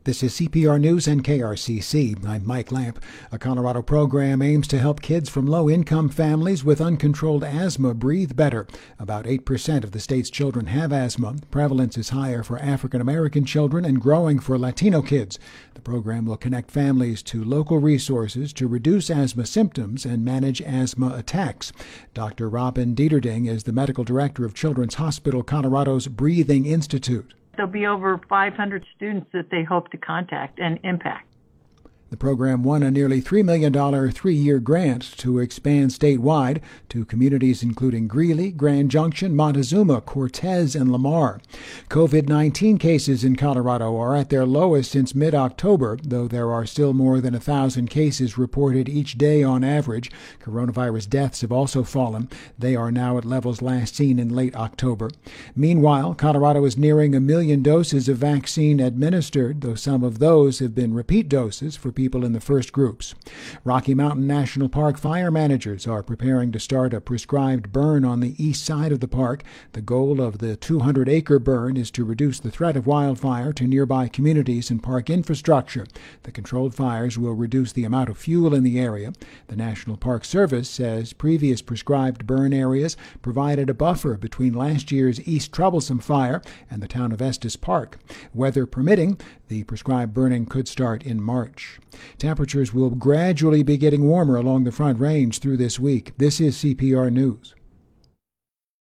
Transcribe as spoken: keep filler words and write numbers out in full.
This is C P R News and K R C C. I'm Mike Lamp. A Colorado program aims to help kids from low-income families with uncontrolled asthma breathe better. About eight percent of the state's children have asthma. Prevalence is higher for African-American children and growing for Latino kids. The program will connect families to local resources to reduce asthma symptoms and manage asthma attacks. Doctor Robin Dieterding is the medical director of Children's Hospital Colorado's Breathing Institute. There'll be over five hundred students that they hope to contact and impact. The program won a nearly three million dollars three-year grant to expand statewide to communities including Greeley, Grand Junction, Montezuma, Cortez, and Lamar. COVID nineteen cases in Colorado are at their lowest since mid-October, though there are still more than one thousand cases reported each day on average. Coronavirus deaths have also fallen. They are now at levels last seen in late October. Meanwhile, Colorado is nearing a million doses of vaccine administered, though some of those have been repeat doses for people in the first groups. Rocky Mountain National Park fire managers are preparing to start a prescribed burn on the east side of the park. The goal of the two hundred acre burn is to reduce the threat of wildfire to nearby communities and park infrastructure. The controlled fires will reduce the amount of fuel in the area. The National Park Service says previous prescribed burn areas provided a buffer between last year's East Troublesome fire and the town of Estes Park. Weather permitting, the prescribed burning could start in March. Temperatures will gradually be getting warmer along the Front Range through this week. This is C P R News.